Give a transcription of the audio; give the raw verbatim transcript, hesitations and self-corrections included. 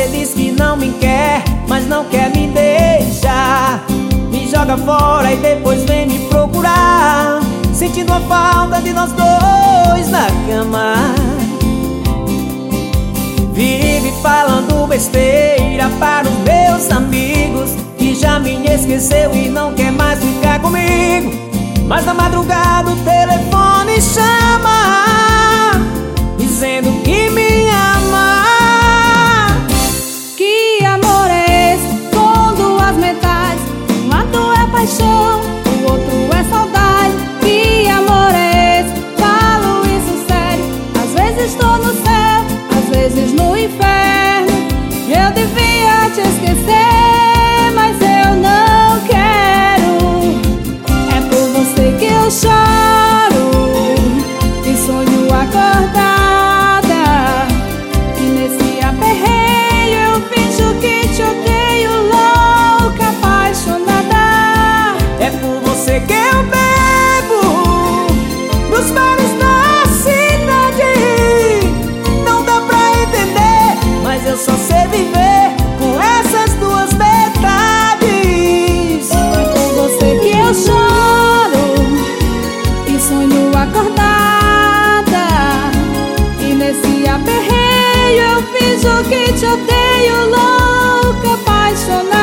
Você diz que não me quer, mas não quer me deixar. Me joga fora e depois vem me procurar, sentindo a falta de nós dois na cama. Vive falando besteira para os meus amigos, que já me esqueceu e não quer mais ficar comigo. Mas na madrugada o telefone chama, dizendo que me ama. Que amor é esse com duas metades? Um lado é paixão, o outro é saudade. Que amor é esse? Falo isso sério. Às vezes estou no céu, às vezes no inferno. Eu devia te esquecer, mas eu não quero. É por você que eu choro e sonho acordada, e nesse aperreio eu finjo que te odeio, louca, apaixonada. É por você que eu bebo nos bares da cidade. Não dá pra entender, mas eu só sei viver com essas duas metades. É por você que eu choro e sonho acordada, e nesse aperreio eu finjo que te odeio, louca, apaixonada.